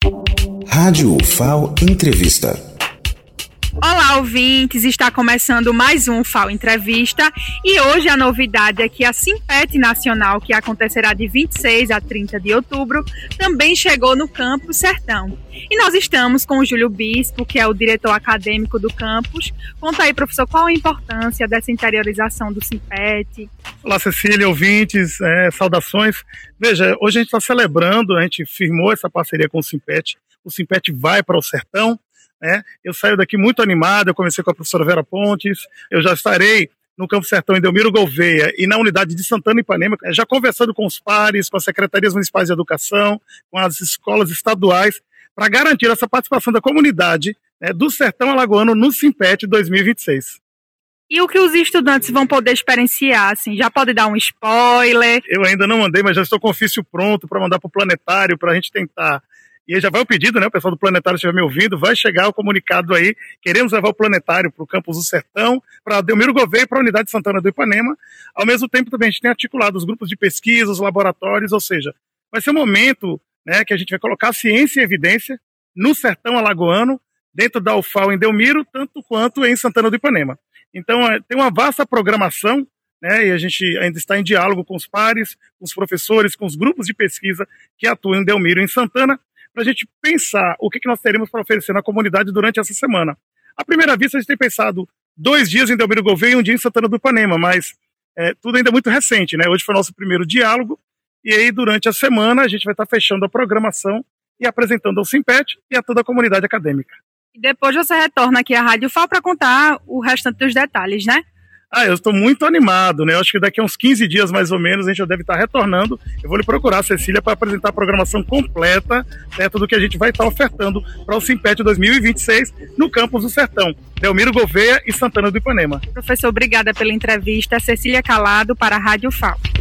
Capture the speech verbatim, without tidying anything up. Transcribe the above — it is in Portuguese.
Rádio U F A O Entrevista. Olá, ouvintes! Está começando mais um U F A O Entrevista e hoje a novidade é que a Simpet Nacional, que acontecerá de vinte e seis a trinta de outubro, também chegou no Campus Sertão. E nós estamos com o Júlio Bispo, que é o diretor acadêmico do campus. Conta aí, professor, qual a importância dessa interiorização do Simpet? Olá, Cecília, ouvintes, é, saudações. Veja, hoje a gente está celebrando, a gente firmou essa parceria com o Simpet. O Simpet vai para o Sertão. É, eu saio daqui muito animado, eu comecei com a professora Vera Pontes, eu já estarei no Campo Sertão em Delmiro Gouveia e na unidade de Santana e Ipanema, já conversando com os pares, com as secretarias municipais de educação, com as escolas estaduais, para garantir essa participação da comunidade, né, do Sertão Alagoano no Simpet dois mil e vinte e seis. E o que os estudantes vão poder experienciar, assim, já pode dar um spoiler? Eu ainda não mandei, mas já estou com o ofício pronto para mandar para o Planetário, para a gente tentar. E aí já vai o pedido, né? O pessoal do Planetário estiver me ouvindo, vai chegar o comunicado aí. Queremos levar o Planetário para o campus do Sertão, para Delmiro Gouveia e para a unidade de Santana do Ipanema. Ao mesmo tempo também a gente tem articulado os grupos de pesquisa, os laboratórios, ou seja, vai ser um momento, né, que a gente vai colocar a ciência em evidência no Sertão Alagoano, dentro da U F A O em Delmiro, tanto quanto em Santana do Ipanema. Então tem uma vasta programação, né, e a gente ainda está em diálogo com os pares, com os professores, com os grupos de pesquisa que atuam em Delmiro e em Santana, para a gente pensar o que, que nós teremos para oferecer na comunidade durante essa semana. À primeira vista, a gente tem pensado dois dias em Delmiro Gouveia e um dia em Santana do Ipanema, mas é, tudo ainda é muito recente, né? Hoje foi o nosso primeiro diálogo, e aí durante a semana a gente vai estar fechando a programação e apresentando ao Simpet e a toda a comunidade acadêmica. E depois você retorna aqui à Rádio U F A O para contar o restante dos detalhes, né? Ah, eu estou muito animado, né? Eu acho que daqui a uns quinze dias, mais ou menos, a gente já deve estar retornando. Eu vou lhe procurar, Cecília, para apresentar a programação completa, certo, do que a gente vai estar ofertando para o Simpet dois mil e vinte e seis no Campus do Sertão, Delmiro Gouveia e Santana do Ipanema. Professor, obrigada pela entrevista. Cecília Calado para a Rádio U F A O.